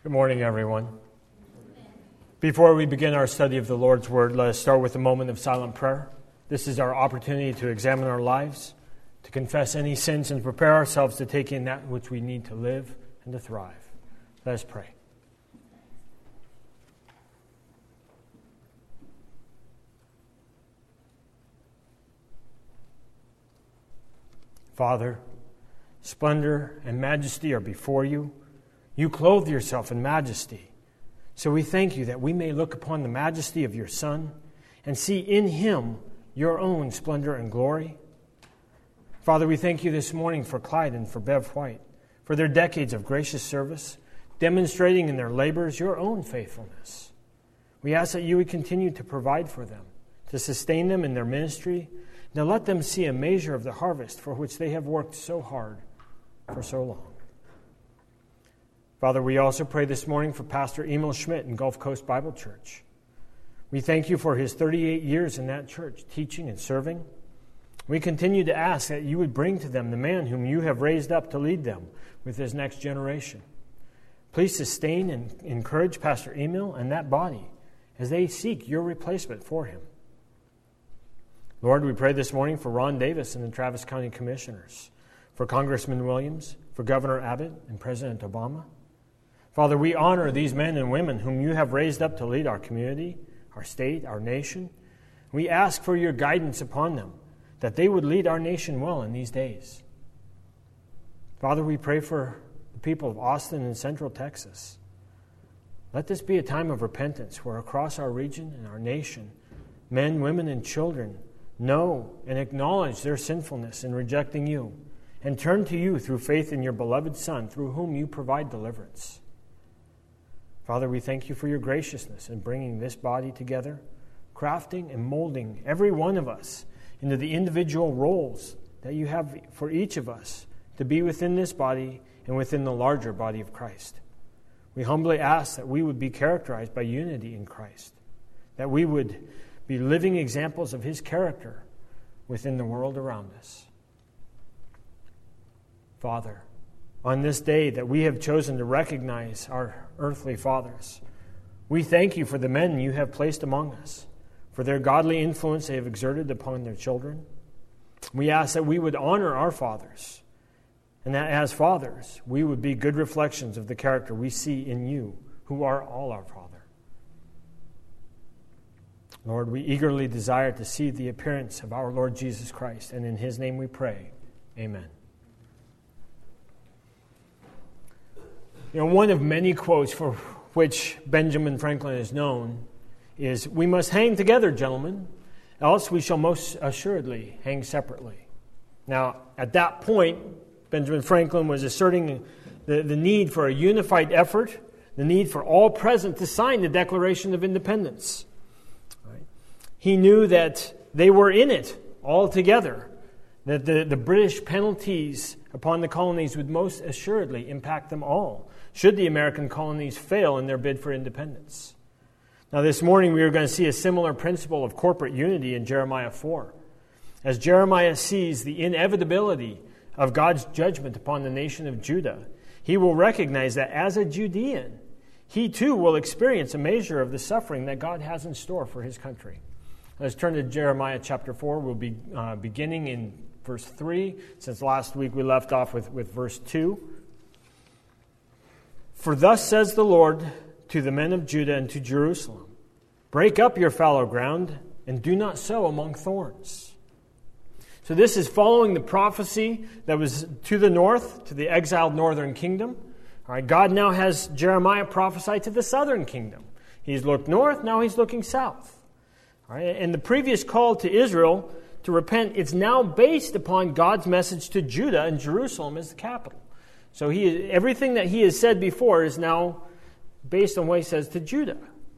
Good morning, everyone. Before we begin our study of the Lord's Word, let us start with a moment of silent prayer. This is our opportunity to examine our lives, to confess any sins, and prepare ourselves to take in that which we need to live and to thrive. Let us pray. Father, splendor and majesty are before you. You clothe yourself in majesty. So we thank you that we may look upon the majesty of your Son and see in him your own splendor and glory. Father, we thank you this morning for Clyde and for Bev White, for their decades of gracious service, demonstrating in their labors your own faithfulness. We ask that you would continue to provide for them, to sustain them in their ministry, and to let them see a measure of the harvest for which they have worked so hard for so long. Father, we also pray this morning for Pastor Emil Schmidt in Gulf Coast Bible Church. We thank you for his 38 years in that church, teaching and serving. We continue to ask that you would bring to them the man whom you have raised up to lead them with his next generation. Please sustain and encourage Pastor Emil and that body as they seek your replacement for him. Lord, we pray this morning for Ron Davis and the Travis County Commissioners, for Congressman Williams, for Governor Abbott and President Obama. Father, we honor these men and women whom you have raised up to lead our community, our state, our nation. We ask for your guidance upon them, that they would lead our nation well in these days. Father, we pray for the people of Austin and Central Texas. Let this be a time of repentance where across our region and our nation, men, women, and children know and acknowledge their sinfulness in rejecting you and turn to you through faith in your beloved Son, through whom you provide deliverance. Father, we thank you for your graciousness in bringing this body together, crafting and molding every one of us into the individual roles that you have for each of us to be within this body and within the larger body of Christ. We humbly ask that we would be characterized by unity in Christ, that we would be living examples of his character within the world around us. Father, on this day that we have chosen to recognize our earthly fathers, we thank you for the men you have placed among us, for their godly influence they have exerted upon their children. We ask that we would honor our fathers, and that as fathers, we would be good reflections of the character we see in you, who are all our Father. Lord, we eagerly desire to see the appearance of our Lord Jesus Christ, and in his name we pray. Amen. One of many quotes for which Benjamin Franklin is known is, "We must hang together, gentlemen, else we shall most assuredly hang separately." Now, at that point, Benjamin Franklin was asserting the need for a unified effort, the need for all present to sign the Declaration of Independence. Right? He knew that they were in it all together, that the British penalties upon the colonies would most assuredly impact them all, should the American colonies fail in their bid for independence. Now, this morning we are going to see a similar principle of corporate unity in Jeremiah 4. As Jeremiah sees the inevitability of God's judgment upon the nation of Judah, he will recognize that as a Judean, he too will experience a measure of the suffering that God has in store for his country. Let's turn to Jeremiah chapter 4. We'll be beginning in verse 3, since last week we left off with verse 2. "For thus says the Lord to the men of Judah and to Jerusalem, break up your fallow ground and do not sow among thorns." So this is following the prophecy that was to the north, to the exiled northern kingdom. All right, God now has Jeremiah prophesy to the southern kingdom. He's looked north, now he's looking south. All right, and the previous call to Israel to repent, it's now based upon God's message to Judah and Jerusalem as the capital. So everything that he has said before is now based on what he says to Judah.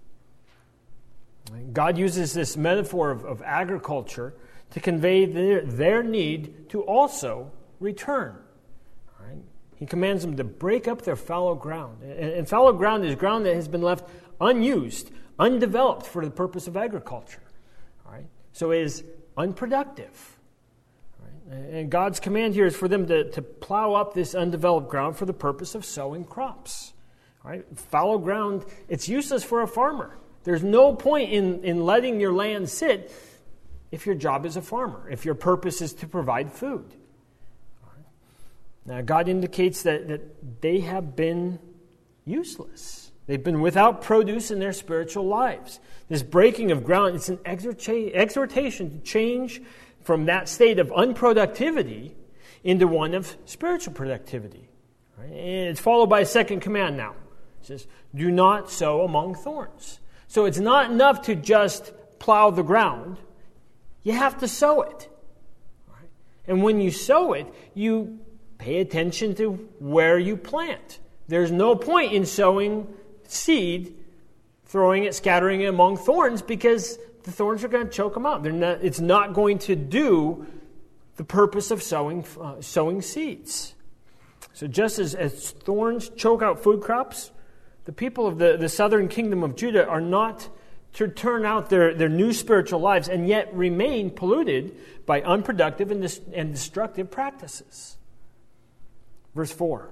God uses this metaphor of agriculture to convey their need to also return. All right? He commands them to break up their fallow ground. And fallow ground is ground that has been left unused, undeveloped for the purpose of agriculture. All right? So it is unproductive. Right? And God's command here is for them to plow up this undeveloped ground for the purpose of sowing crops. All right? Fallow ground, it's useless for a farmer. There's no point in letting your land sit if your job is a farmer, if your purpose is to provide food. All right? Now, God indicates that they have been useless. They've been without produce in their spiritual lives. This breaking of ground, it's an exhortation to change from that state of unproductivity into one of spiritual productivity. Right? And it's followed by a second command now. It says, do not sow among thorns. So it's not enough to just plow the ground. You have to sow it. Right? And when you sow it, you pay attention to where you plant. There's no point in sowing seed, throwing it, scattering it among thorns, because the thorns are going to choke them out. It's not going to do the purpose of sowing seeds. So just as thorns choke out food crops, the people of the southern kingdom of Judah are not to turn out their new spiritual lives and yet remain polluted by unproductive and destructive practices. Verse 4,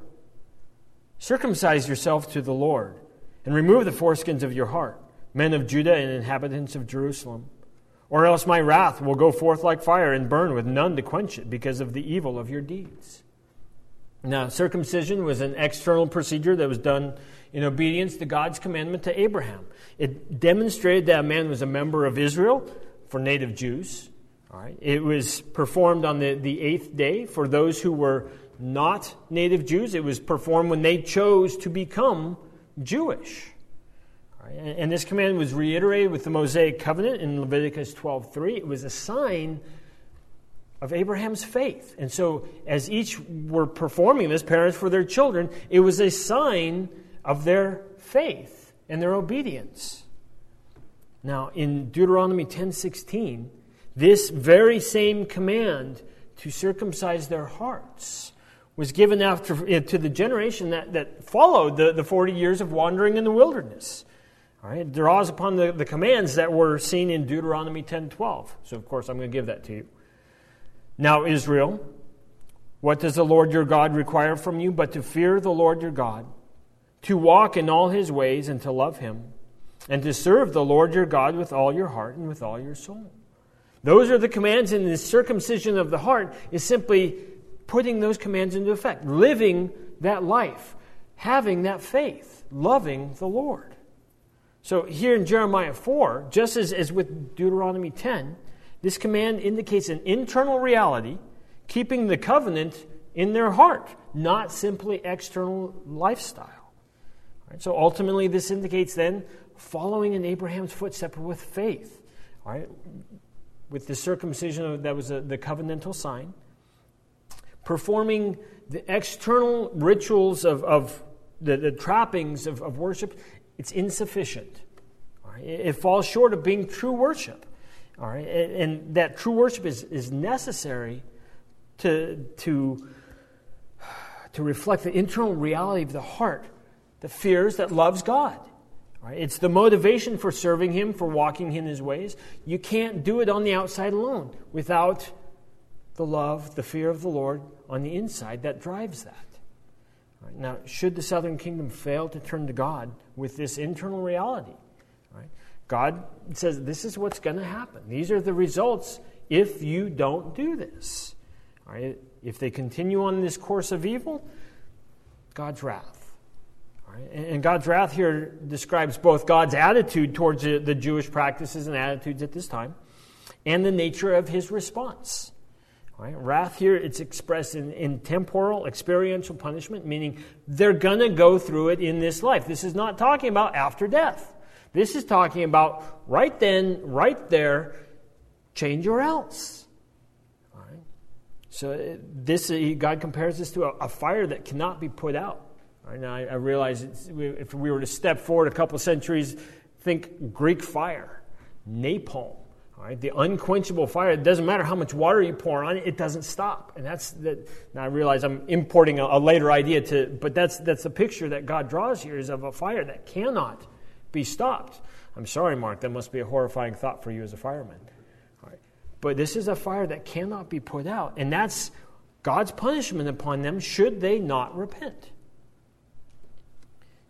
circumcise yourself to the Lord and remove the foreskins of your heart, men of Judah and inhabitants of Jerusalem. Or else my wrath will go forth like fire and burn with none to quench it because of the evil of your deeds. Now, circumcision was an external procedure that was done in obedience to God's commandment to Abraham. It demonstrated that a man was a member of Israel for native Jews. All right. It was performed on the eighth day for those who were not native Jews. It was performed when they chose to become Jewish. All right. And this command was reiterated with the Mosaic covenant in Leviticus 12:3. It was a sign of Abraham's faith. And so as each were performing this, parents for their children, it was a sign of their faith and their obedience. Now, in Deuteronomy 10:16, this very same command to circumcise their hearts was given to the generation that followed the 40 years of wandering in the wilderness. All right, it draws upon the commands that were seen in Deuteronomy 10:12. So, of course, I'm going to give that to you. Now, Israel, what does the Lord your God require from you but to fear the Lord your God, to walk in all his ways and to love him, and to serve the Lord your God with all your heart and with all your soul? Those are the commands, and the circumcision of the heart is simply putting those commands into effect, living that life, having that faith, loving the Lord. So here in Jeremiah 4, just as with Deuteronomy 10, this command indicates an internal reality, keeping the covenant in their heart, not simply external lifestyle. Right? So ultimately, this indicates then following in Abraham's footsteps with faith. All right? With the circumcision, that was the covenantal sign. Performing the external rituals of the trappings of worship, it's insufficient. All right? It falls short of being true worship. All right, and that true worship is necessary to reflect the internal reality of the heart that fears, that loves God. All right, it's the motivation for serving him, for walking in his ways. You can't do it on the outside alone without the love, the fear of the Lord on the inside that drives that. All right, now, should the southern kingdom fail to turn to God with this internal reality, right, God says this is what's going to happen. These are the results if you don't do this. All right? If they continue on this course of evil, God's wrath. All right? And God's wrath here describes both God's attitude towards the Jewish practices and attitudes at this time and the nature of his response. All right? Wrath here, it's expressed in temporal, experiential punishment, meaning they're going to go through it in this life. This is not talking about after death. This is talking about right then, right there, change or else. All right? So God compares this to a fire that cannot be put out. All right? Now, I realize if we were to step forward a couple of centuries, think Greek fire, napalm. All right? The unquenchable fire. It doesn't matter how much water you pour on it; it doesn't stop. And that's that. Now I realize I'm importing a later idea but that's the picture that God draws here, is of a fire that cannot be stopped. I'm sorry, Mark, that must be a horrifying thought for you as a fireman. All right. But this is a fire that cannot be put out, and that's God's punishment upon them should they not repent.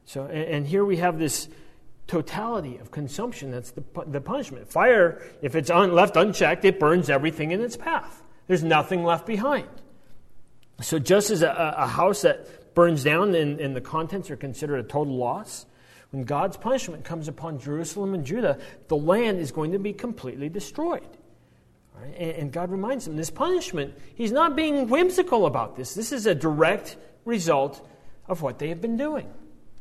So, and here we have this totality of consumption. That's the punishment. Fire, if it's left unchecked, it burns everything in its path. There's nothing left behind. So just as a house that burns down and the contents are considered a total loss, when God's punishment comes upon Jerusalem and Judah, the land is going to be completely destroyed. Right? And God reminds them, this punishment, he's not being whimsical about this. This is a direct result of what they have been doing.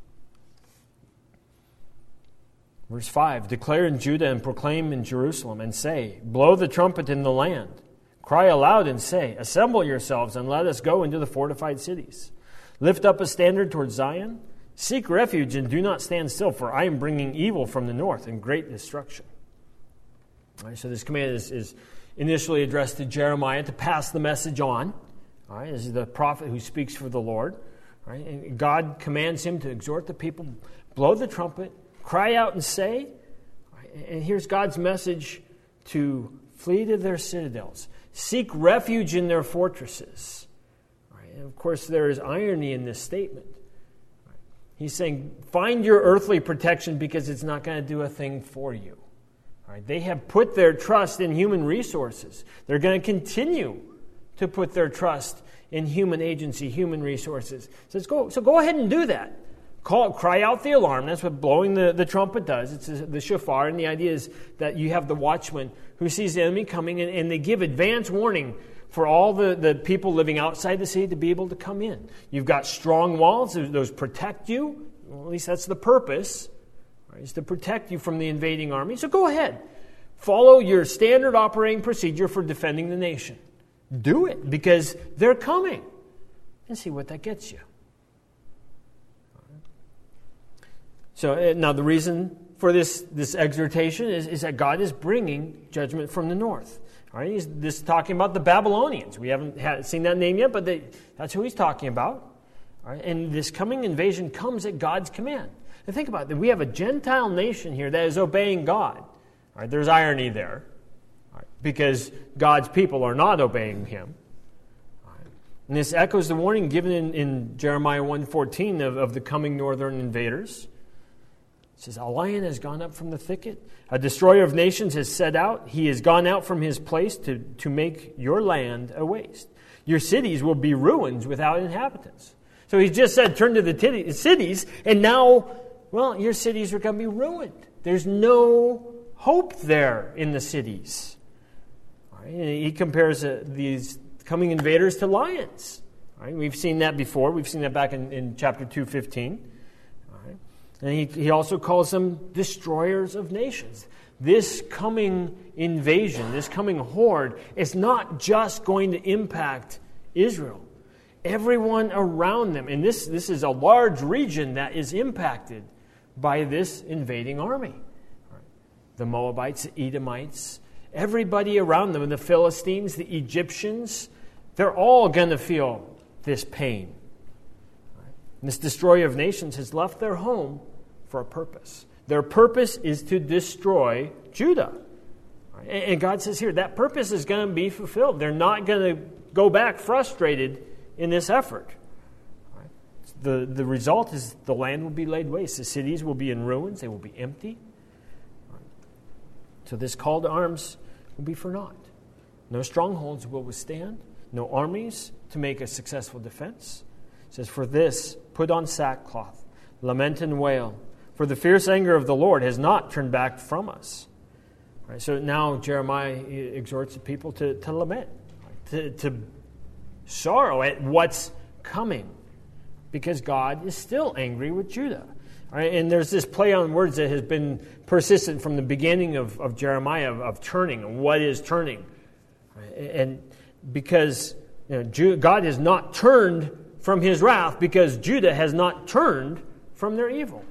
Verse 5, declare in Judah and proclaim in Jerusalem and say, blow the trumpet in the land. Cry aloud and say, assemble yourselves and let us go into the fortified cities. Lift up a standard towards Zion. Seek refuge and do not stand still, for I am bringing evil from the north and great destruction. All right, so this command is initially addressed to Jeremiah to pass the message on. All right, this is the prophet who speaks for the Lord. All right, and God commands him to exhort the people, blow the trumpet, cry out and say. And here's God's message to flee to their citadels. Seek refuge in their fortresses. And of course, there is irony in this statement. He's saying, find your earthly protection because it's not going to do a thing for you. They have put their trust in human resources. They're going to continue to put their trust in human agency, human resources. So go ahead and do that. Cry out the alarm. That's what blowing the trumpet does. It's the shofar, and the idea is that you have the watchman who sees the enemy coming, and they give advance warning for all the people living outside the city to be able to come in. You've got strong walls. Those protect you. Well, at least that's the purpose, right, is to protect you from the invading army. So go ahead. Follow your standard operating procedure for defending the nation. Do it, because they're coming. And see what that gets you. So now the reason for this exhortation is that God is bringing judgment from the north. All right, this is talking about the Babylonians. We haven't seen that name yet, but that's who he's talking about. All right, and this coming invasion comes at God's command. And think about it. We have a Gentile nation here that is obeying God. All right, there's irony there, all right, because God's people are not obeying him. All right, and this echoes the warning given in Jeremiah 1:14 of the coming northern invaders. It says, a lion has gone up from the thicket. A destroyer of nations has set out. He has gone out from his place to make your land a waste. Your cities will be ruins without inhabitants. So he just said, turn to the cities, and now, well, your cities are going to be ruined. There's no hope there in the cities. All right, and he compares these coming invaders to lions. All right, we've seen that before. We've seen that back in chapter 2:15. And he also calls them destroyers of nations. This coming invasion, this coming horde, is not just going to impact Israel. Everyone around them, and this is a large region that is impacted by this invading army. The Moabites, the Edomites, everybody around them, the Philistines, the Egyptians, they're all going to feel this pain. This destroyer of nations has left their home for a purpose. Their purpose is to destroy Judah. And God says here, that purpose is going to be fulfilled. They're not going to go back frustrated in this effort. The result is the land will be laid waste. The cities will be in ruins. They will be empty. So this call to arms will be for naught. No strongholds will withstand. No armies to make a successful defense. It says, for this, put on sackcloth, lament and wail, for the fierce anger of the Lord has not turned back from us. Right, so now Jeremiah exhorts the people to lament, to sorrow at what's coming, because God is still angry with Judah. Right, and there's this play on words that has been persistent from the beginning of Jeremiah, of turning. What is turning? Right, and because God has not turned from his wrath, because Judah has not turned from their evil.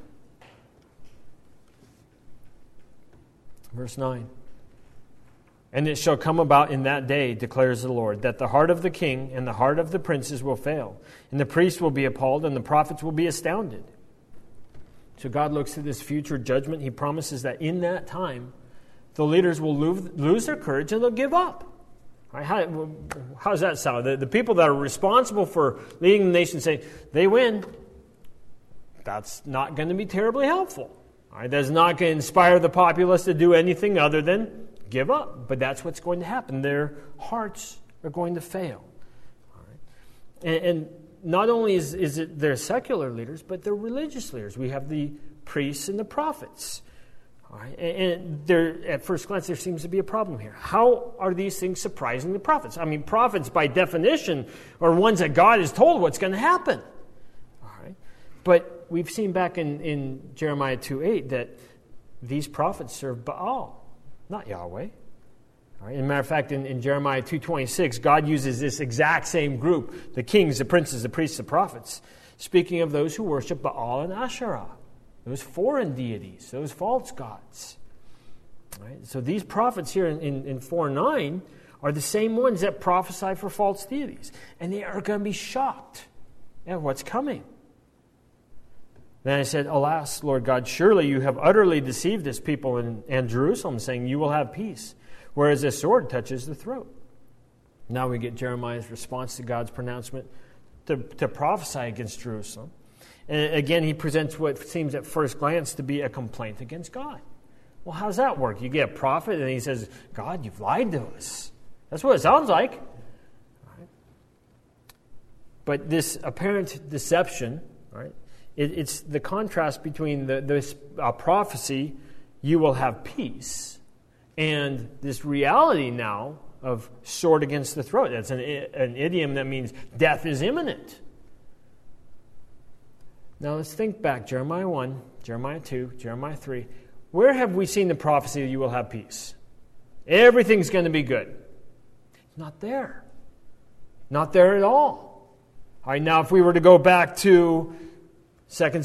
Verse 9. And it shall come about in that day, declares the Lord, that the heart of the king and the heart of the princes will fail, and the priests will be appalled, and the prophets will be astounded. So God looks to this future judgment. He promises that in that time, the leaders will lose their courage and they'll give up. Right? How does that sound? The people that are responsible for leading the nation say, they win. that's not going to be terribly helpful. All right, that's not going to inspire the populace to do anything other than give up. But that's what's going to happen. Their hearts are going to fail. All right? And not only is it their secular leaders, but their religious leaders. We have the priests and the prophets. All right? And there, at first glance, there seems to be a problem here. How are these things surprising the prophets? I mean, prophets, by definition, are ones that God has told what's going to happen. All right? But we've seen back in Jeremiah 2:8 that these prophets serve Baal, not Yahweh. All right? As a matter of fact, in Jeremiah 2:26, God uses this exact same group, the kings, the princes, the priests, the prophets, speaking of those who worship Baal and Asherah, those foreign deities, those false gods. All right? So these prophets here in 4:9 are the same ones that prophesy for false deities. And they are going to be shocked at what's coming. Then I said, "Alas, Lord God, surely you have utterly deceived this people and Jerusalem, saying, you will have peace, whereas a sword touches the throat." Now we get Jeremiah's response to God's pronouncement to prophesy against Jerusalem. And again, he presents what seems at first glance to be a complaint against God. Well, how's that work? You get a prophet and he says, "God, you've lied to us." That's what it sounds like. Right? But this apparent deception, right? It's the contrast between this prophecy, "you will have peace," and this reality now of sword against the throat. That's an idiom that means death is imminent. Now let's think back. Jeremiah 1, Jeremiah 2, Jeremiah 3. Where have we seen the prophecy that you will have peace? Everything's going to be good. Not there. Not there at all. All right, now if we were to go back to 2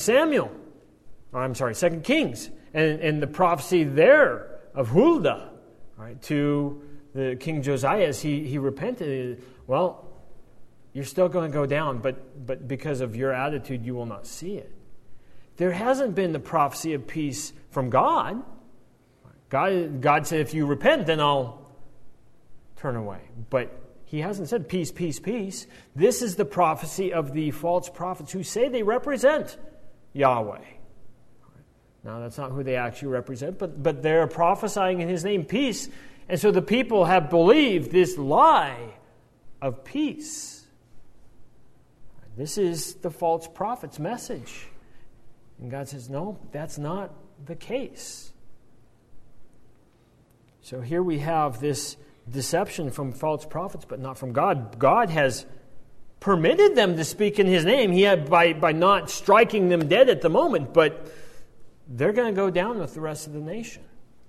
Kings, and the prophecy there of Huldah, right, to the King Josiah as he repented, well, you're still going to go down, but because of your attitude, you will not see it. There hasn't been the prophecy of peace from God. God said, if you repent, then I'll turn away. But he hasn't said peace, peace, peace. This is the prophecy of the false prophets who say they represent Yahweh. Now, that's not who they actually represent, but they're prophesying in his name peace. And so the people have believed this lie of peace. This is the false prophet's message. And God says, no, that's not the case. So here we have this deception from false prophets, but not from God. God has permitted them to speak in his name. He had by not striking them dead at the moment, but they're going to go down with the rest of the nation.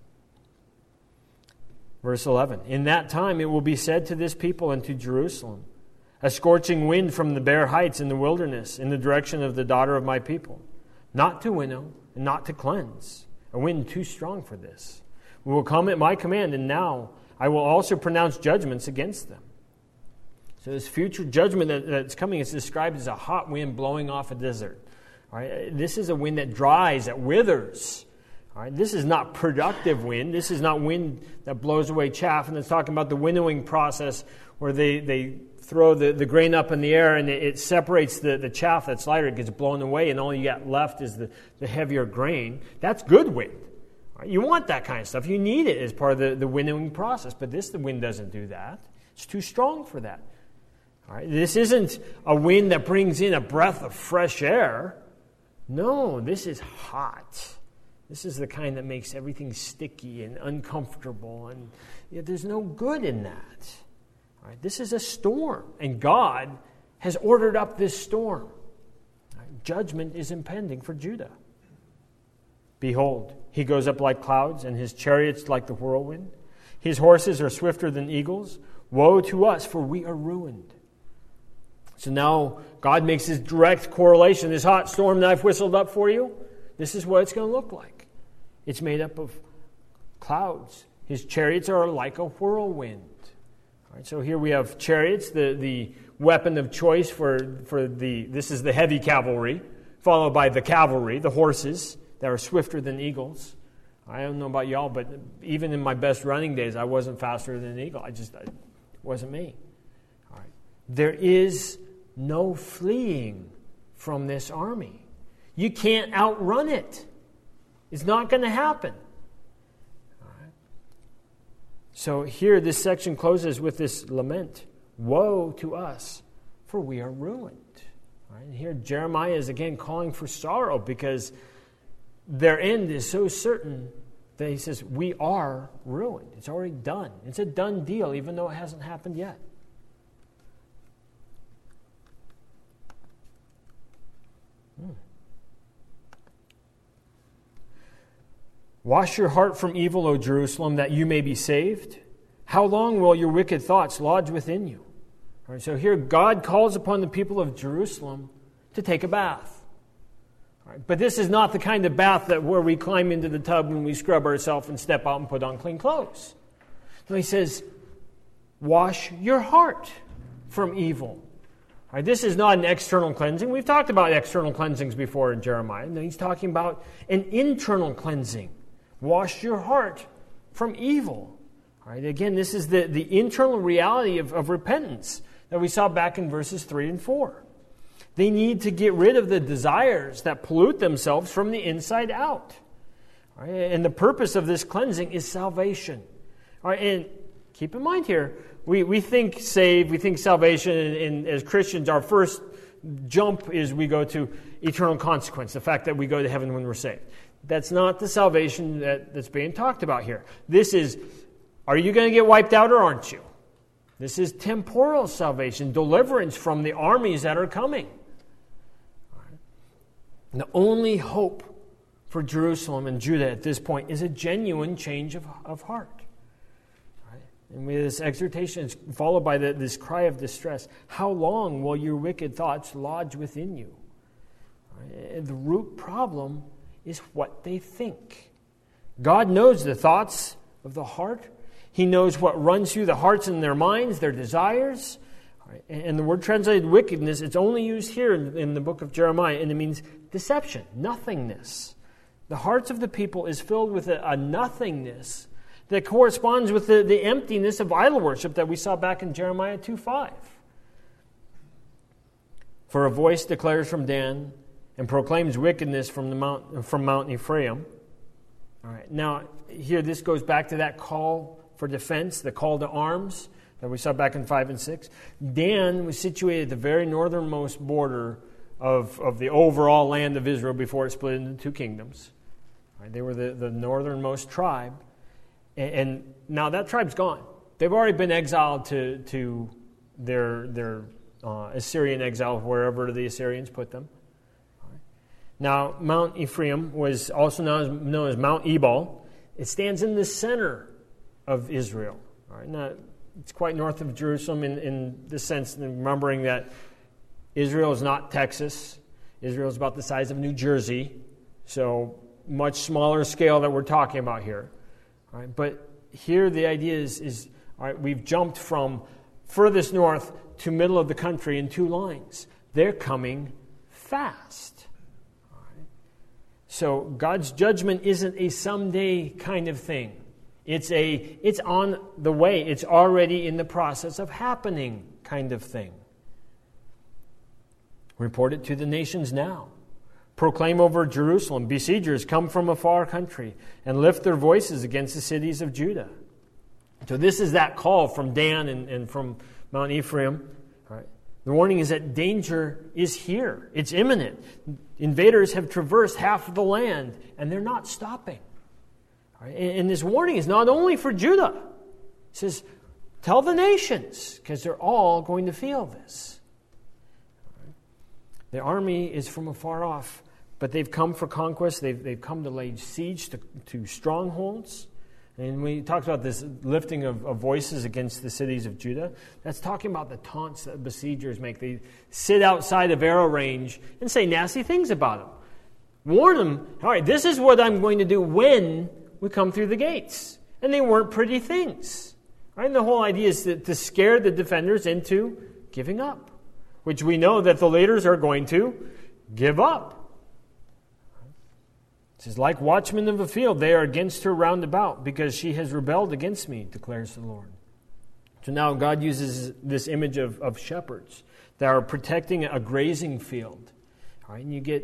Verse 11, "In that time it will be said to this people and to Jerusalem, a scorching wind from the bare heights in the wilderness, in the direction of the daughter of my people, not to winnow and not to cleanse, a wind too strong for this. We will come at my command, and now I will also pronounce judgments against them." So this future judgment that's coming is described as a hot wind blowing off a desert. All right? This is a wind that dries, that withers. All right? This is not productive wind. This is not wind that blows away chaff. And it's talking about the winnowing process where they throw the grain up in the air and it separates the chaff that's lighter. It gets blown away and all you got left is the heavier grain. That's good wind. All right? You want that kind of stuff. You need it as part of the winnowing process. But the wind doesn't do that. It's too strong for that. All right? This isn't a wind that brings in a breath of fresh air. No, this is hot. This is the kind that makes everything sticky and uncomfortable, and there's no good in that. All right, this is a storm, and God has ordered up this storm. All right, judgment is impending for Judah. "Behold, he goes up like clouds, and his chariots like the whirlwind. His horses are swifter than eagles. Woe to us, for we are ruined." So now God makes this direct correlation. This hot storm that I've whistled up for you, this is what it's going to look like. It's made up of clouds. His chariots are like a whirlwind. All right, so here we have chariots, the weapon of choice this is the heavy cavalry, followed by the cavalry, the horses that are swifter than eagles. I don't know about y'all, but even in my best running days, I wasn't faster than an eagle. It wasn't me. All right. There is no fleeing from this army. You can't outrun it. It's not going to happen. All right. So here, this section closes with this lament. Woe to us, for we are ruined. All right. And here, Jeremiah is again calling for sorrow because their end is so certain that he says, we are ruined. It's already done. It's a done deal, even though it hasn't happened yet. Wash your heart from evil, O Jerusalem, that you may be saved. How long will your wicked thoughts lodge within you? All right, so here God calls upon the people of Jerusalem to take a bath. All right, but this is not the kind of bath where we climb into the tub and we scrub ourselves and step out and put on clean clothes. So he says, wash your heart from evil. All right, this is not an external cleansing. We've talked about external cleansings before in Jeremiah. And he's talking about an internal cleansing. Wash your heart from evil. All right, again, this is the internal reality of repentance that we saw back in verses 3 and 4. They need to get rid of the desires that pollute themselves from the inside out. All right, and the purpose of this cleansing is salvation. All right, and keep in mind here, we think saved, we think salvation, and as Christians, our first jump is we go to eternal consequence, the fact that we go to heaven when we're saved. That's not the salvation that's being talked about here. This is, are you going to get wiped out or aren't you? This is temporal salvation, deliverance from the armies that are coming. And the only hope for Jerusalem and Judah at this point is a genuine change of heart. And with this exhortation, it's followed by this cry of distress. How long will your wicked thoughts lodge within you? The root problem is what they think. God knows the thoughts of the heart. He knows what runs through the hearts and their minds, their desires. And the word translated wickedness, it's only used here in the book of Jeremiah, and it means deception, nothingness. The hearts of the people is filled with a nothingness that corresponds with the emptiness of idol worship that we saw back in Jeremiah 2:5. For a voice declares from Dan and proclaims wickedness from Mount Ephraim. All right. Now, here this goes back to that call for defense, the call to arms that we saw back in 5 and 6. Dan was situated at the very northernmost border of the overall land of Israel before it split into two kingdoms. All right. They were the northernmost tribe. And now that tribe's gone. They've already been exiled to their Assyrian exile, wherever the Assyrians put them. Now, Mount Ephraim was also known as Mount Ebal. It stands in the center of Israel. All right, now, it's quite north of Jerusalem in the sense, remembering that Israel is not Texas. Israel is about the size of New Jersey, so much smaller scale that we're talking about here. All right, but here the idea is all right, we've jumped from furthest north to middle of the country in 2 lines. They're coming fast. So God's judgment isn't a someday kind of thing. It's on the way. It's already in the process of happening kind of thing. Report it to the nations now. Proclaim over Jerusalem, besiegers come from a far country, and lift their voices against the cities of Judah. So this is that call from Dan and from Mount Ephraim. All right. The warning is that danger is here. It's imminent. Invaders have traversed half of the land, and they're not stopping. All right. And this warning is not only for Judah. It says, tell the nations, because they're all going to feel this. All right. The army is from afar off, but they've come for conquest. They've come to lay siege to strongholds. And we talked about this lifting of voices against the cities of Judah. That's talking about the taunts that besiegers make. They sit outside of arrow range and say nasty things about them. Warn them, all right, this is what I'm going to do when we come through the gates. And they weren't pretty things. Right? And the whole idea is to scare the defenders into giving up, which we know that the leaders are going to give up. It says, like watchmen of a field, they are against her round about, because she has rebelled against me, declares the Lord. So now God uses this image of shepherds that are protecting a grazing field. All right, and you get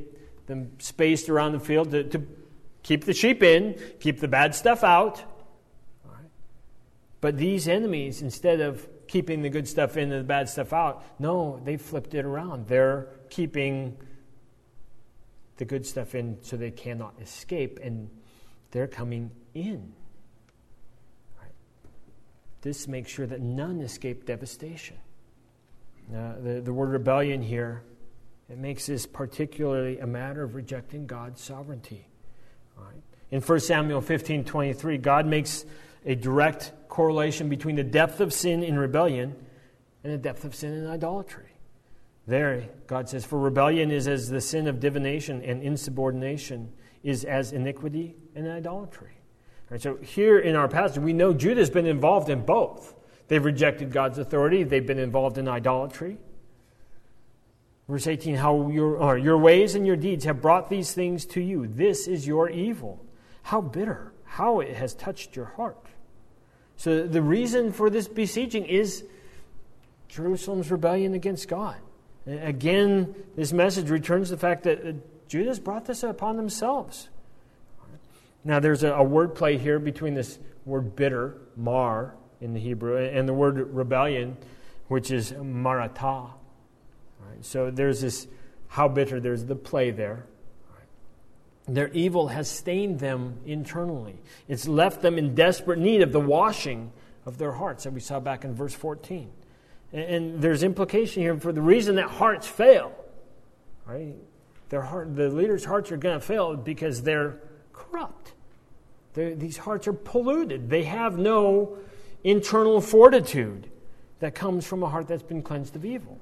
them spaced around the field to keep the sheep in, keep the bad stuff out. All right. But these enemies, instead of keeping the good stuff in and the bad stuff out, no, they flipped it around. They're keeping the good stuff in so they cannot escape, and they're coming in. Right. This makes sure that none escape devastation. The word rebellion here, it makes this particularly a matter of rejecting God's sovereignty. All right. In 1 Samuel 15:23, God makes a direct correlation between the depth of sin in rebellion and the depth of sin in idolatry. There, God says, for rebellion is as the sin of divination, and insubordination is as iniquity and idolatry. All right, so here in our passage, we know Judah's been involved in both. They've rejected God's authority. They've been involved in idolatry. Verse 18, how your ways and your deeds have brought these things to you. This is your evil. How bitter, how it has touched your heart. So the reason for this besieging is Jerusalem's rebellion against God. Again, this message returns to the fact that Judah's brought this upon themselves. Now, there's a word play here between this word bitter, mar in the Hebrew, and the word rebellion, which is maratah. Right, so there's this, how bitter, there's the play there. Their evil has stained them internally. It's left them in desperate need of the washing of their hearts, that we saw back in verse 14. And there's implication here for the reason that hearts fail. Right? The leaders' hearts are going to fail because they're corrupt. These hearts are polluted. They have no internal fortitude that comes from a heart that's been cleansed of evil.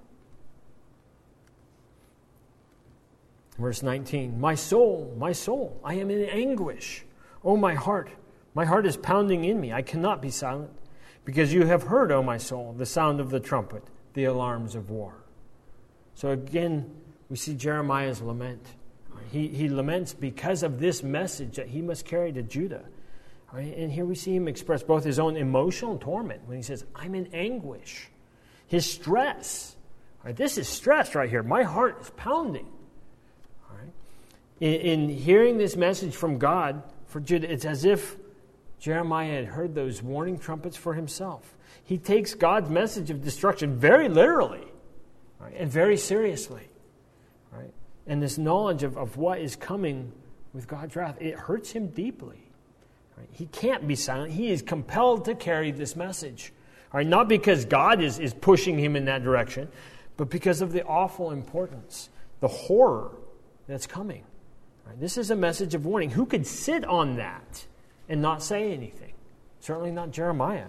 Verse 19, my soul, I am in anguish. Oh, my heart is pounding in me. I cannot be silent, because you have heard, O my soul, the sound of the trumpet, the alarms of war. So again, we see Jeremiah's lament. He laments because of this message that he must carry to Judah. Right? And here we see him express both his own emotional torment when he says, I'm in anguish. His stress. Right? This is stress right here. My heart is pounding. Right? In hearing this message from God for Judah, it's as if Jeremiah had heard those warning trumpets for himself. He takes God's message of destruction very literally, right? And very seriously. Right? And this knowledge of what is coming with God's wrath, it hurts him deeply. Right? He can't be silent. He is compelled to carry this message. Right? Not because God is pushing him in that direction, but because of the awful importance, the horror that's coming. Right? This is a message of warning. Who could sit on that and not say anything? Certainly not Jeremiah.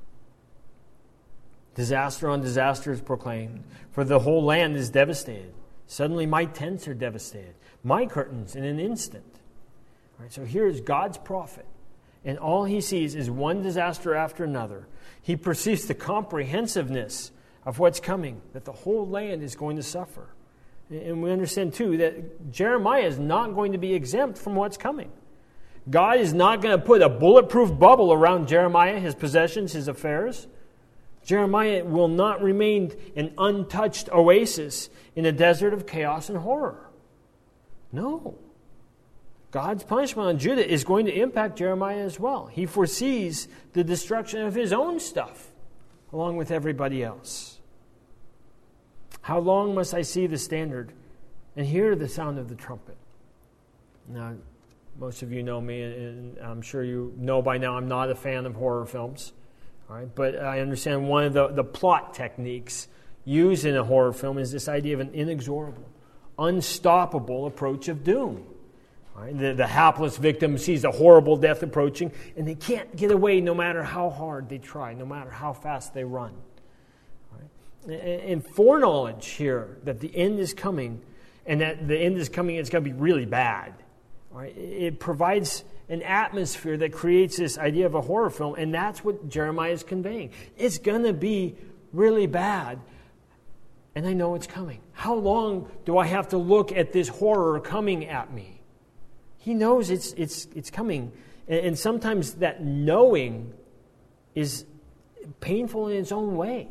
Disaster on disaster is proclaimed, for the whole land is devastated. Suddenly my tents are devastated, my curtains in an instant. Right, so here is God's prophet, and all he sees is one disaster after another. He perceives the comprehensiveness of what's coming, that the whole land is going to suffer. And we understand too that Jeremiah is not going to be exempt from what's coming. God is not going to put a bulletproof bubble around Jeremiah, his possessions, his affairs. Jeremiah will not remain an untouched oasis in a desert of chaos and horror. No. God's punishment on Judah is going to impact Jeremiah as well. He foresees the destruction of his own stuff, along with everybody else. How long must I see the standard and hear the sound of the trumpet? Now, most of you know me, and I'm sure you know by now I'm not a fan of horror films. All right, but I understand one of the plot techniques used in a horror film is this idea of an inexorable, unstoppable approach of doom. All right, the hapless victim sees a horrible death approaching, and they can't get away no matter how hard they try, no matter how fast they run. All right? And foreknowledge here that the end is coming, and that the end is coming, it's going to be really bad. All right? It provides an atmosphere that creates this idea of a horror film, and that's what Jeremiah is conveying. It's going to be really bad, and I know it's coming. How long do I have to look at this horror coming at me? He knows it's coming, and sometimes that knowing is painful in its own way.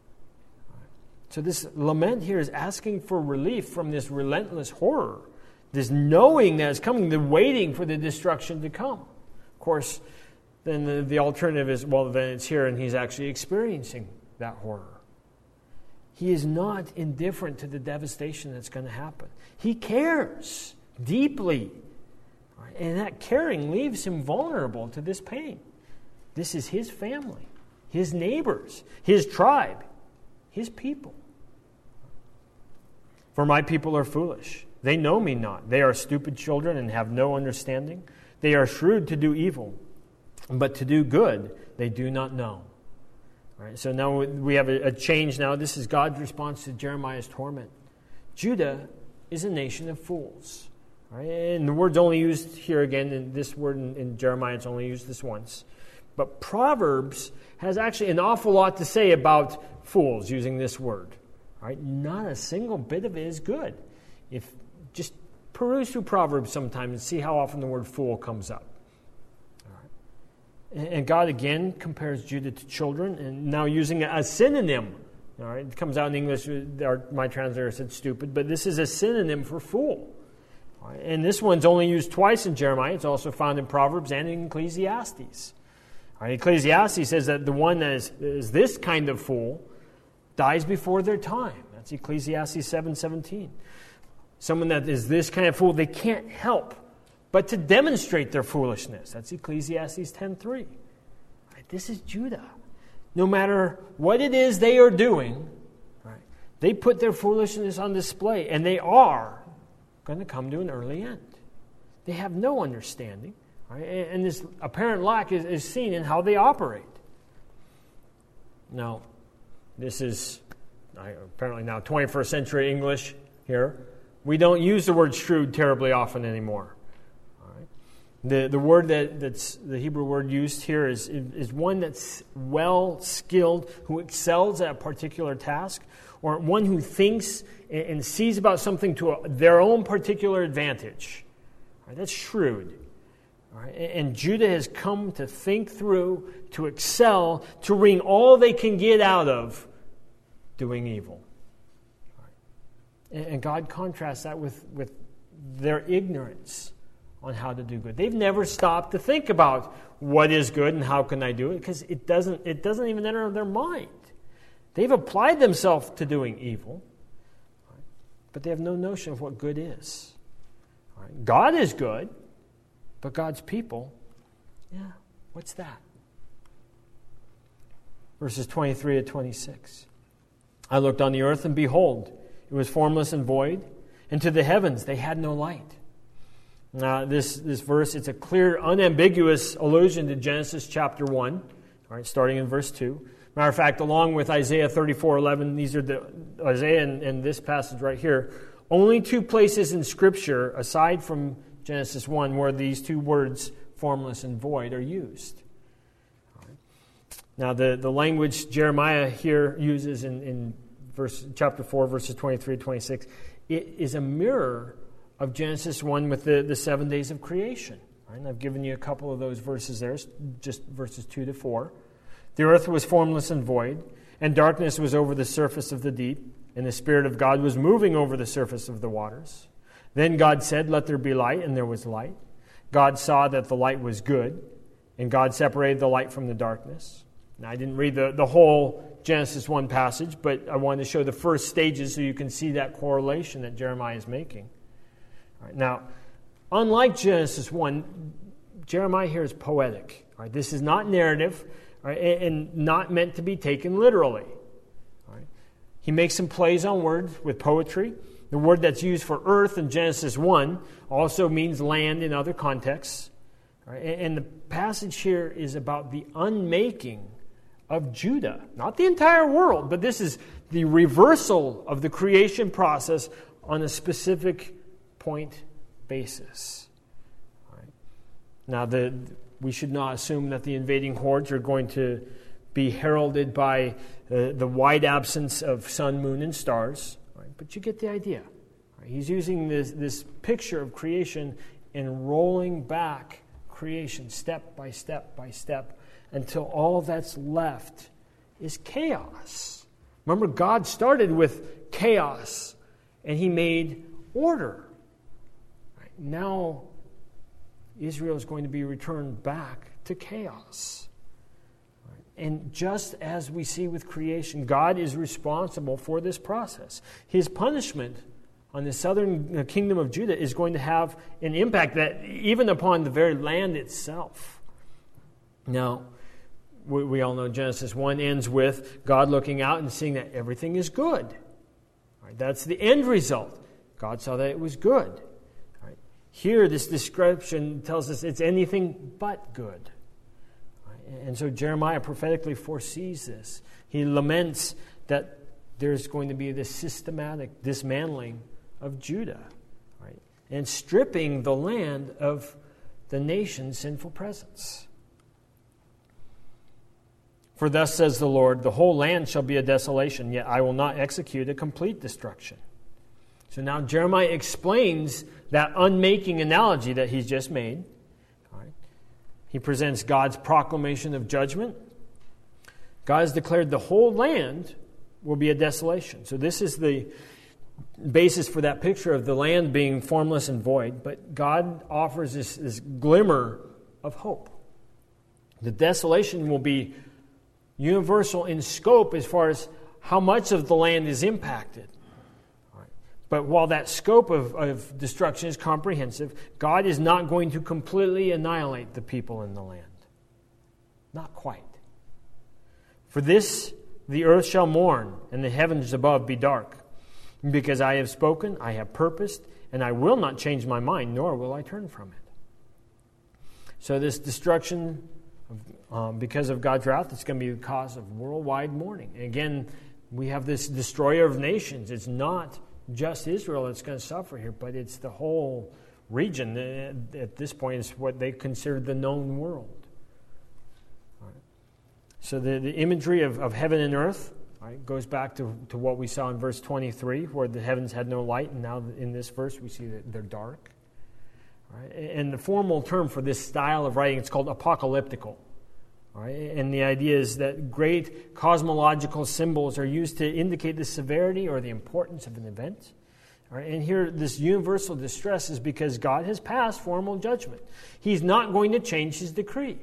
So this lament here is asking for relief from this relentless horror this knowing that it's coming, the waiting for the destruction to come. Of course, then the alternative is, well, then it's here and he's actually experiencing that horror. He is not indifferent to the devastation that's going to happen. He cares deeply. And that caring leaves him vulnerable to this pain. This is his family, his neighbors, his tribe, his people. For my people are foolish. They know me not. They are stupid children and have no understanding. They are shrewd to do evil, but to do good they do not know. All right, so now we have a change now. This is God's response to Jeremiah's torment. Judah is a nation of fools. All right, and the word's only used here again, and this word in Jeremiah, it's only used this once. But Proverbs has actually an awful lot to say about fools using this word. All right, not a single bit of it is good. If just peruse through Proverbs sometime and see how often the word fool comes up. All right. And God again compares Judah to children, and now using a synonym. All right, it comes out in English. My translator said stupid, but this is a synonym for fool. All right, and this one's only used twice in Jeremiah. It's also found in Proverbs and in Ecclesiastes. All right, Ecclesiastes says that the one that is this kind of fool dies before their time. That's Ecclesiastes 7:17. Someone that is this kind of fool, they can't help but to demonstrate their foolishness. That's Ecclesiastes 10:3. Right, this is Judah. No matter what it is they are doing, right, they put their foolishness on display, and they are going to come to an early end. They have no understanding, right, and this apparent lack is seen in how they operate. Now, this is apparently now 21st century English here. We don't use the word shrewd terribly often anymore. All right? The word that's the Hebrew word used here is one that's well skilled, who excels at a particular task, or one who thinks and sees about something to their own particular advantage. All right? That's shrewd. All right? And Judah has come to think through, to excel, to wring all they can get out of doing evil. And God contrasts that with their ignorance on how to do good. They've never stopped to think about what is good and how can I do it, because it doesn't even enter their mind. They've applied themselves to doing evil, but they have no notion of what good is. God is good, but God's people, what's that? Verses 23 to 26. I looked on the earth, and behold, it was formless and void, and to the heavens they had no light. Now, this verse, it's a clear, unambiguous allusion to Genesis chapter 1, all right, starting in verse 2. Matter of fact, along with Isaiah 34:11, these are Isaiah and this passage right here, only two places in Scripture, aside from Genesis 1, where these two words, formless and void, are used. All right. Now, the language Jeremiah here uses in chapter 4, verses 23 to 26, it is a mirror of Genesis 1 with the 7 days of creation. Right? And I've given you a couple of those verses there, just verses 2 to 4. The earth was formless and void, and darkness was over the surface of the deep, and the Spirit of God was moving over the surface of the waters. Then God said, "Let there be light," and there was light. God saw that the light was good, and God separated the light from the darkness. Now, I didn't read the whole Genesis 1 passage, but I wanted to show the first stages so you can see that correlation that Jeremiah is making. All right, now, unlike Genesis 1, Jeremiah here is poetic. All right, this is not narrative, all right, and not meant to be taken literally. All right. He makes some plays on words with poetry. The word that's used for earth in Genesis 1 also means land in other contexts. All right, and the passage here is about the unmaking of Judah. Not the entire world, but this is the reversal of the creation process on a specific point basis. All right. Now, we should not assume that the invading hordes are going to be heralded by the wide absence of sun, moon, and stars. All right. But you get the idea. All right. He's using this picture of creation and rolling back creation step by step by step, until all that's left is chaos. Remember, God started with chaos, and He made order. now Israel is going to be returned back to chaos. And just as we see with creation, God is responsible for this process. His punishment on the southern kingdom of Judah is going to have an impact that even upon the very land itself. Now, we all know Genesis 1 ends with God looking out and seeing that everything is good. Right, that's the end result. God saw that it was good. Right. Here, this description tells us it's anything but good. Right. And so Jeremiah prophetically foresees this. He laments that there's going to be this systematic dismantling of Judah, right, and stripping the land of the nation's sinful presence. For thus says the Lord, the whole land shall be a desolation, yet I will not execute a complete destruction. So now Jeremiah explains that unmaking analogy that he's just made. All right. He presents God's proclamation of judgment. God has declared the whole land will be a desolation. So this is the basis for that picture of the land being formless and void. But God offers this glimmer of hope. The desolation will be universal in scope as far as how much of the land is impacted. Right. But while that scope of destruction is comprehensive, God is not going to completely annihilate the people in the land. Not quite. For this, the earth shall mourn, and the heavens above be dark. Because I have spoken, I have purposed, and I will not change my mind, nor will I turn from it. So this destruction, because of God's wrath, it's going to be the cause of worldwide mourning. And again, we have this destroyer of nations. It's not just Israel that's going to suffer here, but it's the whole region. At this point, it's what they consider the known world. All right. So the imagery of heaven and earth, right, goes back to what we saw in verse 23, where the heavens had no light, and now in this verse we see that they're dark. Right? And the formal term for this style of writing, it's called apocalyptical. Right? And the idea is that great cosmological symbols are used to indicate the severity or the importance of an event. Right? And here, this universal distress is because God has passed formal judgment. He's not going to change his decree.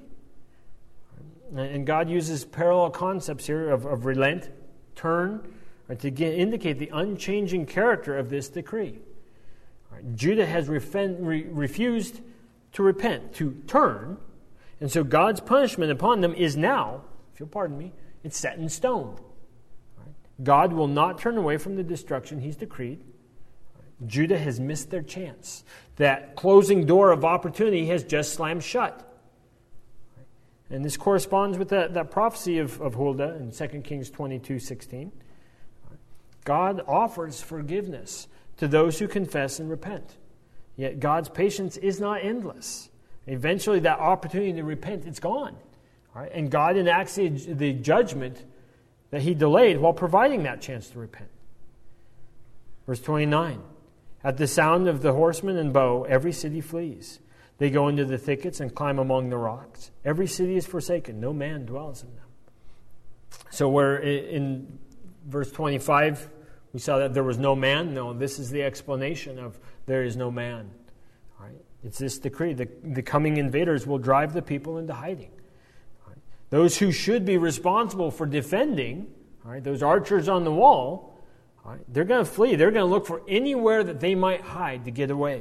And God uses parallel concepts here of relent, turn, to indicate the unchanging character of this decree. Right. Judah has refused to repent, to turn, and so God's punishment upon them is now, if you'll pardon me, it's set in stone. Right. God will not turn away from the destruction he's decreed. Right. Judah has missed their chance. That closing door of opportunity has just slammed shut. And this corresponds with that prophecy of Huldah in 2 Kings 22:16. God offers forgiveness to those who confess and repent. Yet God's patience is not endless. Eventually that opportunity to repent, it's gone. All right? And God enacts the judgment that he delayed while providing that chance to repent. Verse 29, at the sound of the horseman and bow, every city flees. They go into the thickets and climb among the rocks. Every city is forsaken. No man dwells in them. So where in verse 25, we saw that there was no man. No, this is the explanation of there is no man. All right? It's this decree. The coming invaders will drive the people into hiding. All right? Those who should be responsible for defending, all right, those archers on the wall, all right, they're going to flee. They're going to look for anywhere that they might hide to get away.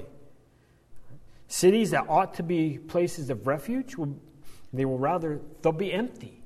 Cities that ought to be places of refuge, they'll be empty.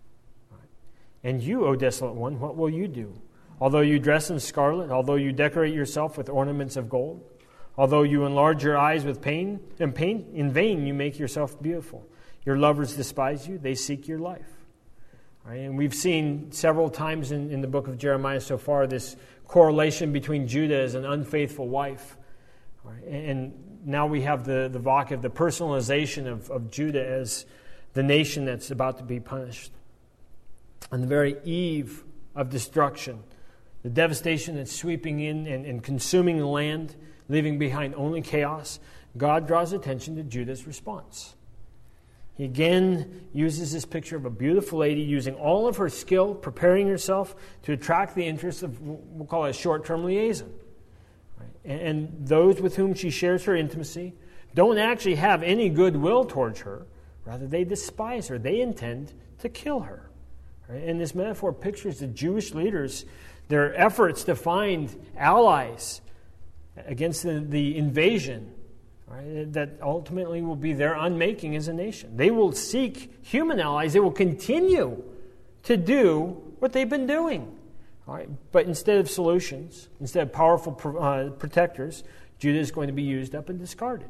And you, O desolate one, what will you do? Although you dress in scarlet, although you decorate yourself with ornaments of gold, although you enlarge your eyes with pain and paint, in vain you make yourself beautiful. Your lovers despise you, they seek your life. Right? And we've seen several times in the book of Jeremiah so far this correlation between Judah as an unfaithful wife. Right? And now we have the vocative, the personalization of Judah as the nation that's about to be punished. On the very eve of destruction, the devastation that's sweeping in and consuming the land, leaving behind only chaos, God draws attention to Judah's response. He again uses this picture of a beautiful lady using all of her skill, preparing herself to attract the interest of, we'll call it a short-term liaison. Right? And those with whom she shares her intimacy don't actually have any goodwill towards her. Rather, they despise her. They intend to kill her. Right? And this metaphor pictures the Jewish leaders, their efforts to find allies against the invasion, right, that ultimately will be their unmaking as a nation. They will seek human allies. They will continue to do what they've been doing. All right? But instead of solutions, instead of powerful protectors, Judah is going to be used up and discarded.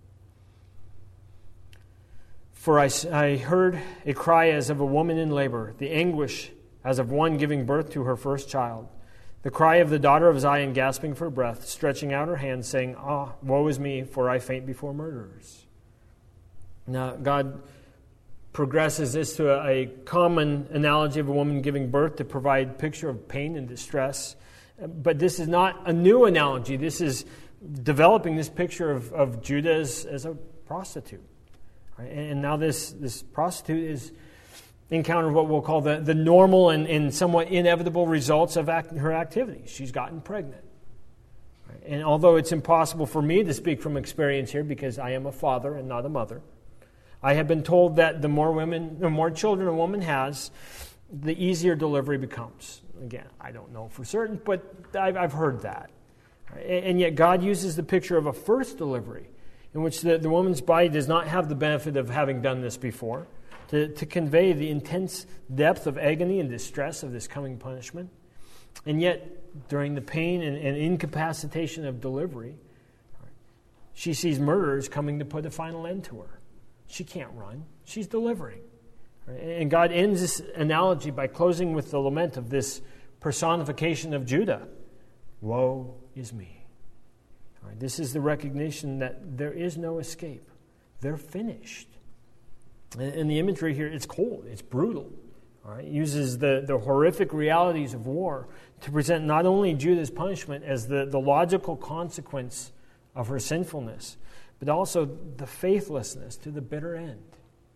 For I heard a cry as of a woman in labor, the anguish as of one giving birth to her first child. The cry of the daughter of Zion gasping for breath, stretching out her hands, saying, "Ah, woe is me, for I faint before murderers." Now, God progresses this to a common analogy of a woman giving birth to provide a picture of pain and distress. But this is not a new analogy. This is developing this picture of Judah as a prostitute. Right? And now this prostitute is encountered what we'll call the normal and somewhat inevitable results of her activities. She's gotten pregnant. Right? And although it's impossible for me to speak from experience here because I am a father and not a mother, I have been told that the more children a woman has, the easier delivery becomes. Again, I don't know for certain, but I've heard that. Right? And yet God uses the picture of a first delivery in which the woman's body does not have the benefit of having done this before, to convey the intense depth of agony and distress of this coming punishment. And yet, during the pain and incapacitation of delivery, she sees murderers coming to put a final end to her. She can't run. She's delivering. And God ends this analogy by closing with the lament of this personification of Judah. Woe is me. This is the recognition that there is no escape. They're finished. And the imagery here, it's cold, it's brutal. All right? It uses the horrific realities of war to present not only Judah's punishment as the logical consequence of her sinfulness, but also the faithlessness to the bitter end.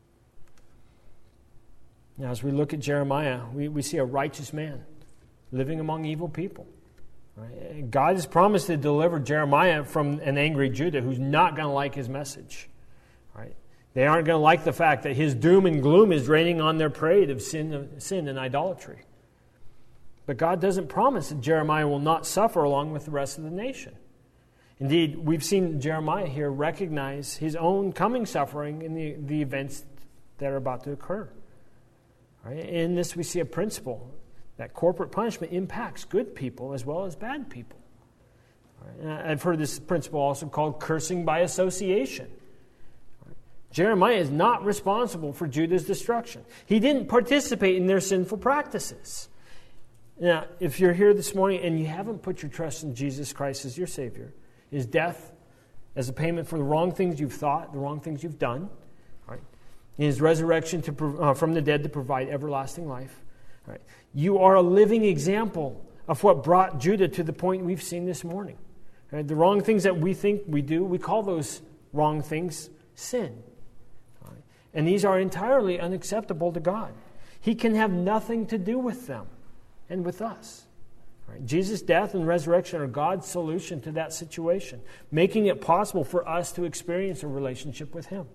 Now, as we look at Jeremiah, we see a righteous man living among evil people. Right? God has promised to deliver Jeremiah from an angry Judah who's not going to like his message. Right? They aren't going to like the fact that his doom and gloom is raining on their parade of sin and idolatry. But God doesn't promise that Jeremiah will not suffer along with the rest of the nation. Indeed, we've seen Jeremiah here recognize his own coming suffering in the events that are about to occur. Right? In this, we see a principle that corporate punishment impacts good people as well as bad people. Right? I've heard this principle also called cursing by association. Right? Jeremiah is not responsible for Judah's destruction. He didn't participate in their sinful practices. Now, if you're here this morning and you haven't put your trust in Jesus Christ as your Savior, His death as a payment for the wrong things you've thought, the wrong things you've done, right? His resurrection from the dead to provide everlasting life, right? You are a living example of what brought Judah to the point we've seen this morning. Right? The wrong things that we think we do, we call those wrong things sin. Right? And these are entirely unacceptable to God. He can have nothing to do with them and with us. Right? Jesus' death and resurrection are God's solution to that situation, making it possible for us to experience a relationship with Him.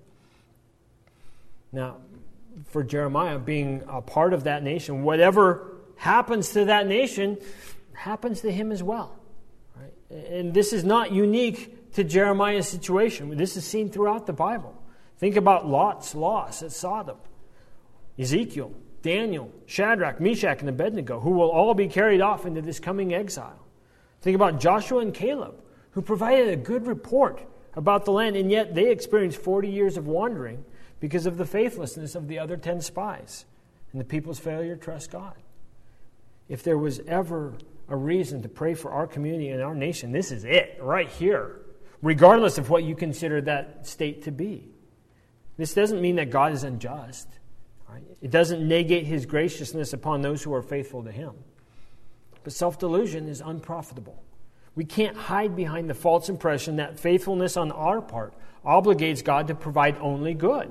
Now, for Jeremiah, being a part of that nation, whatever happens to that nation happens to him as well. Right? And this is not unique to Jeremiah's situation. This is seen throughout the Bible. Think about Lot's loss at Sodom. Ezekiel, Daniel, Shadrach, Meshach, and Abednego, who will all be carried off into this coming exile. Think about Joshua and Caleb, who provided a good report about the land, and yet they experienced 40 years of wandering because of the faithlessness of the other 10 spies and the people's failure to trust God. If there was ever a reason to pray for our community and our nation, this is it, right here, regardless of what you consider that state to be. This doesn't mean that God is unjust. Right? It doesn't negate His graciousness upon those who are faithful to Him. But self-delusion is unprofitable. We can't hide behind the false impression that faithfulness on our part obligates God to provide only good.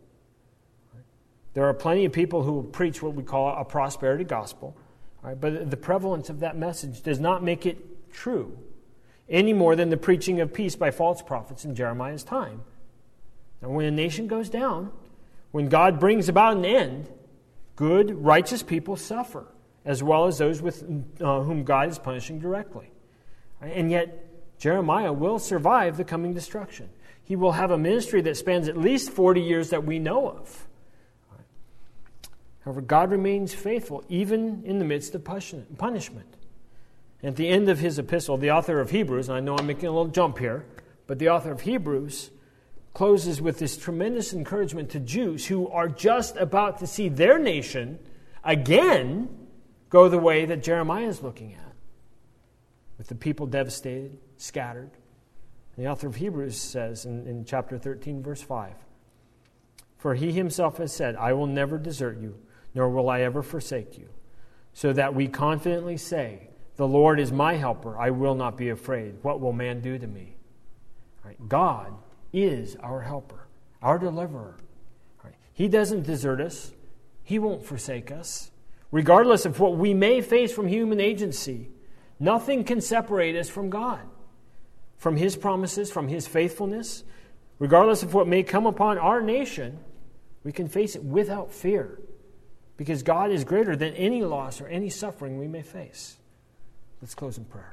There are plenty of people who preach what we call a prosperity gospel, right? But the prevalence of that message does not make it true. any more than the preaching of peace by false prophets in Jeremiah's time. And when a nation goes down, when God brings about an end, good, righteous people suffer, as well as those with whom God is punishing directly. And yet, Jeremiah will survive the coming destruction. He will have a ministry that spans at least 40 years that we know of. However, God remains faithful even in the midst of punishment. And at the end of his epistle, the author of Hebrews, and I know I'm making a little jump here, but the author of Hebrews closes with this tremendous encouragement to Jews who are just about to see their nation again go the way that Jeremiah is looking at, with the people devastated, scattered. The author of Hebrews says in chapter 13, verse 5, "For he himself has said, I will never desert you, nor will I ever forsake you, so that we confidently say, the Lord is my helper, I will not be afraid. What will man do to me?" Right? God is our helper, our deliverer. Right? He doesn't desert us. He won't forsake us. Regardless of what we may face from human agency, nothing can separate us from God, from His promises, from His faithfulness. Regardless of what may come upon our nation, we can face it without fear, because God is greater than any loss or any suffering we may face. Let's close in prayer.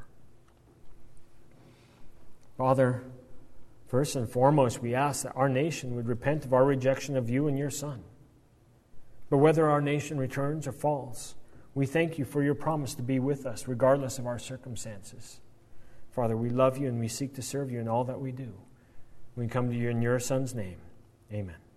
Father, first and foremost, we ask that our nation would repent of our rejection of you and your Son. But whether our nation returns or falls, we thank you for your promise to be with us regardless of our circumstances. Father, we love you and we seek to serve you in all that we do. We come to you in your Son's name. Amen.